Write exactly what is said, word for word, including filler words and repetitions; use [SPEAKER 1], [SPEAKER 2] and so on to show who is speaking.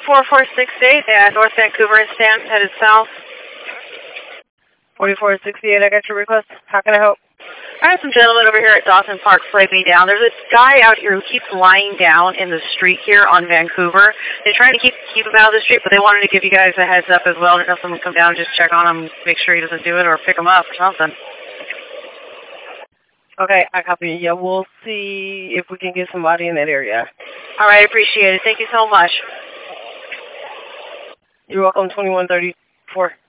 [SPEAKER 1] four four six eight at North Vancouver and Stan, headed south.
[SPEAKER 2] forty-four sixty-eight, I got your request. How can I help?
[SPEAKER 1] I have some gentlemen over here at Dawson Park flagged me down. There's this guy out here who keeps lying down in the street here on Vancouver. They're trying to keep keep him out of the street, but they wanted to give you guys a heads up as well to have someone come down and just check on him, make sure he doesn't do it, or pick him up or something.
[SPEAKER 2] Okay, I copy. Yeah, we'll see if we can get somebody in that area.
[SPEAKER 1] All right, I appreciate it. Thank you so much.
[SPEAKER 2] You're welcome, twenty-one thirty-four.